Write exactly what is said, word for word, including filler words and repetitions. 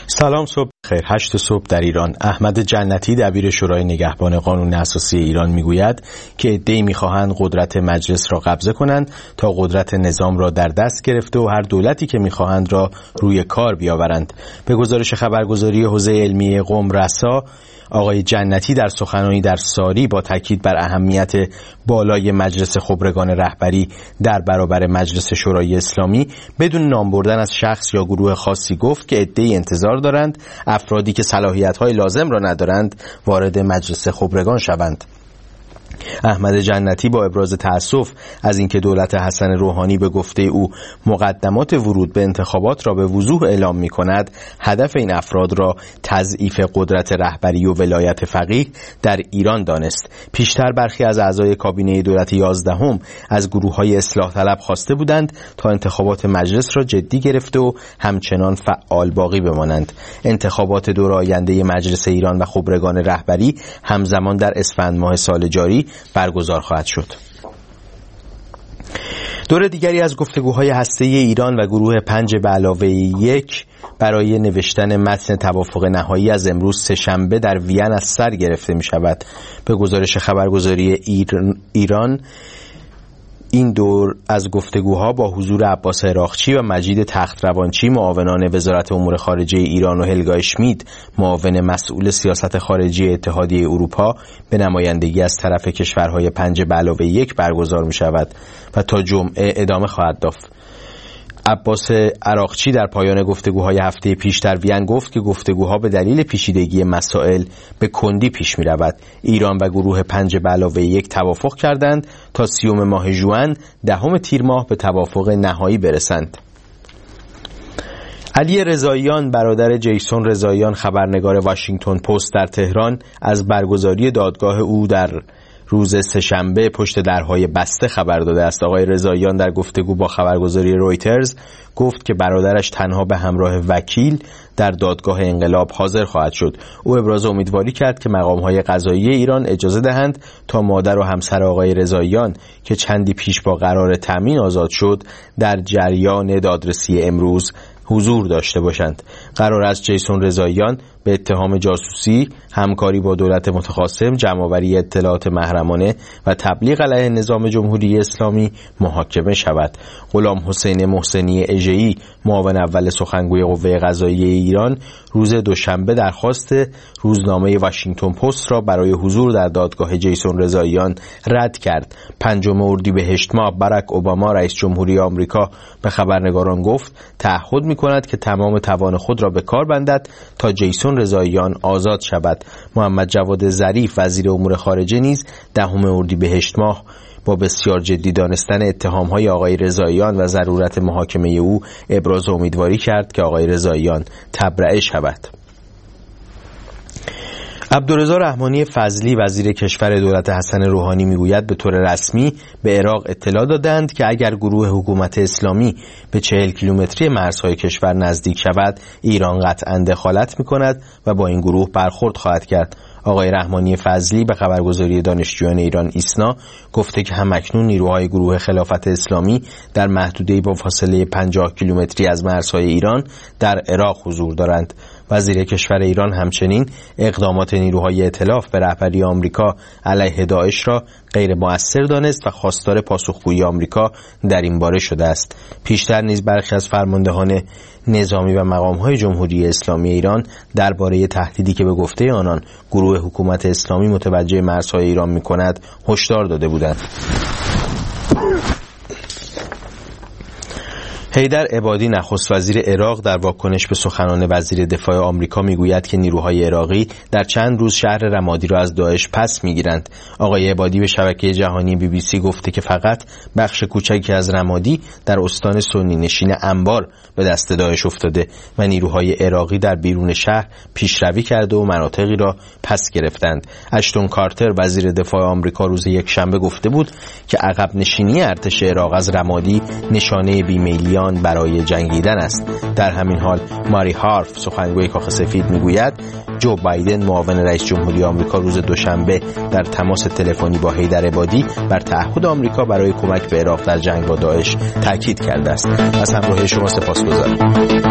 سلام، صبح خیر. هشت صبح در ایران. احمد جنتی دبیر شورای نگهبان قانون اساسی ایران میگوید که عده‌ای میخواهند قدرت مجلس را قبضه کنند تا قدرت نظام را در دست گرفته و هر دولتی که میخواهند را روی کار بیاورند. به گزارش خبرگزاری حوزه علمی قم رسا، آقای جنتی در سخنرانی در ساری با تاکید بر اهمیت بالای مجلس خبرگان رهبری در برابر مجلس شورای اسلامی بدون نام بردن از شخص یا گروه خاصی گفت که عده‌ای انتظار دارند افرادی که صلاحیت‌های لازم را ندارند وارد مجلس خبرگان شوند. احمد جنتی با ابراز تأسف از اینکه دولت حسن روحانی به گفته او مقدمات ورود به انتخابات را به وضوح اعلام می‌کند، هدف این افراد را تضعیف قدرت رهبری و ولایت فقیه در ایران دانست. پیشتر برخی از اعضای کابینه دولت یازدهم از گروه‌های اصلاح طلب خواسته بودند تا انتخابات مجلس را جدی گرفته و همچنان فعال باقی بمانند. انتخابات دور آینده مجلس ایران و خبرگان رهبری همزمان در اسفند ماه سال جاری برگزار خواهد شد. دور دیگری از گفتگوهای هسته‌ای ایران و گروه پنج به علاوه یک برای نوشتن متن توافق نهایی از امروز سه‌شنبه در وین از سر گرفته می شود. به گزارش خبرگزاری ایران، این دور از گفتگوها با حضور عباس عراقچی و مجید تختروانچی معاونان وزارت امور خارجه ایران و هلگا اشمید معاون مسئول سیاست خارجی اتحادیه اروپا به نمایندگی از طرف کشورهای پنج به علاوه یک برگزار می شود و تا جمعه ادامه خواهد یافت. عباس عراقچی در پایان گفتگوهای هفته پیش در وین گفت که گفتگوها به دلیل پیچیدگی مسائل به کندی پیش می رود. ایران و گروه پنج به علاوه یک توافق کردند تا سیوم ماه ژوئن دهم تیر ماه به توافق نهایی برسند. علی رضاییان برادر جیسون رضاییان خبرنگار واشنگتن پست در تهران از برگزاری دادگاه او در روز سه‌شنبه پشت درهای بسته خبر داده است. آقای رضاییان در گفتگو با خبرگزاری رویترز گفت که برادرش تنها به همراه وکیل در دادگاه انقلاب حاضر خواهد شد. او ابراز امیدواری کرد که مقام‌های قضایی ایران اجازه دهند تا مادر و همسر آقای رضاییان که چندی پیش با قرار تأمین آزاد شد در جریان دادرسی امروز حضور داشته باشند. قرار است جیسون رضاییان به اتهام جاسوسی، همکاری با دولت متخاصم، جمع‌آوری اطلاعات محرمانه و تبلیغ علیه نظام جمهوری اسلامی محاکمه شود. غلام حسین محسنی اژه‌ای معاون اول سخنگوی قوه قضاییه ایران روز دوشنبه درخواست روزنامه واشنگتن پست را برای حضور در دادگاه جیسون رضاییان رد کرد. پنجم اردیبهشت ماه باراک اوباما رئیس جمهوری آمریکا به خبرنگاران گفت تعهد می‌کند که تمام توان خود را به کار بندد تا جیسون رضاییان آزاد شود. محمد جواد ظریف وزیر امور خارجه نیز دهم اردیبهشت ماه با بسیار جدی دانستن اتهام‌های آقای رضاییان و ضرورت محاکمه او ابراز امیدواری کرد که آقای رضاییان تبرئه شود. عبدالرضا رحمانی فضلی وزیر کشور دولت حسن روحانی میگوید به طور رسمی به عراق اطلاع دادند که اگر گروه حکومت اسلامی به چهل کیلومتری مرزهای کشور نزدیک شود، ایران قطعاً دخالت میکند و با این گروه برخورد خواهد کرد. آقای رحمانی فضلی به خبرگزاری دانشجویان ایران ایسنا گفته که همکنون نیروهای گروه خلافت اسلامی در محدوده‌ای با فاصله پنجاه کیلومتری از مرزهای ایران در عراق حضور دارند. وزیر کشور ایران همچنین اقدامات نیروهای ائتلاف به رهبری آمریکا علیه داعش را غیر مؤثر دانست و خواستار پاسخگویی آمریکا در این باره شده است. پیشتر نیز برخی از فرماندهان نظامی و مقام‌های جمهوری اسلامی ایران درباره تهدیدی که به گفته آنان گروه حکومت اسلامی متوجه مرزهای ایران می‌کند هشدار داده بودند. حیدر عبادی نخست وزیر عراق در واکنش به سخنان وزیر دفاع آمریکا میگوید که نیروهای عراقی در چند روز شهر رمادی را از داعش پس میگیرند. آقای عبادی به شبکه جهانی بی بی سی گفته که فقط بخش کوچکی از رمادی در استان سنی نشین انبار به دست داعش افتاده و نیروهای عراقی در بیرون شهر پیشروی کرده و مناطقی را پس گرفتند. اشتون کارتر وزیر دفاع آمریکا روز یکشنبه گفته بود که عقب نشینی ارتش عراق از رمادی نشانه بیمیلی برای جنگیدن است. در همین حال ماری هارف سخنگوی کاخ سفید میگوید جو بایدن معاون رئیس جمهوری آمریکا روز دوشنبه در تماس تلفنی با حیدر عبادی بر تعهد آمریکا برای کمک به عراق در جنگ با داعش تاکید کرده است. از همراهی شما سپاسگزارم.